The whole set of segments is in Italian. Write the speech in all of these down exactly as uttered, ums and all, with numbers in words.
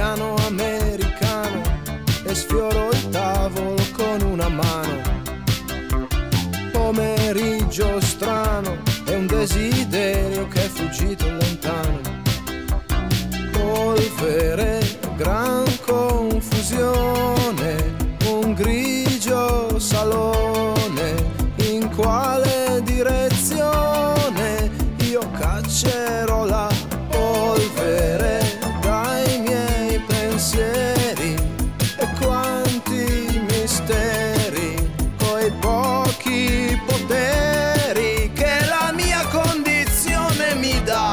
italiano americano e sfioro il tavolo con una mano. Pomeriggio strano è un desiderio che è fuggito lontano. Polvere, gran confusione, un grigio salone. In quale direzione io caccerò la polvere dai miei pensieri? E quanti misteri coi pochi poteri che la mia condizione mi dà.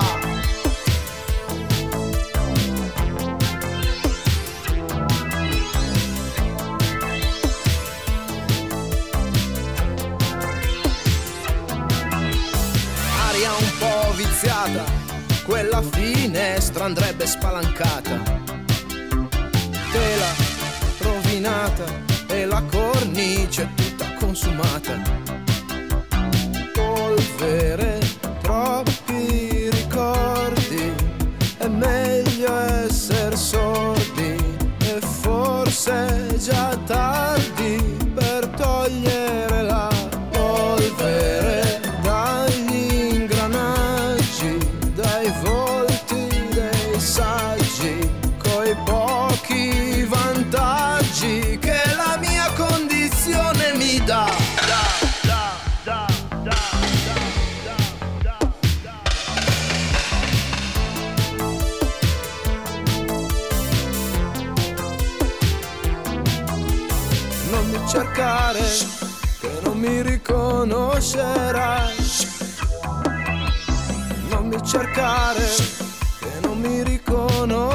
Aria un po' viziata, quella finestra andrebbe spalancata. Tela rovinata e la cornice tutta consumata. Polvere, troppi ricordi, è meglio essere sordi. E forse è già tardi per togliere la polvere dagli ingranaggi, dai volti dei saggi, coi pochi vantaggi che la mia condizione mi dà. Da, da, da, da, da, da, da, da. Non mi cercare, che non mi riconoscerai. Non mi cercare, che non mi riconoscerai.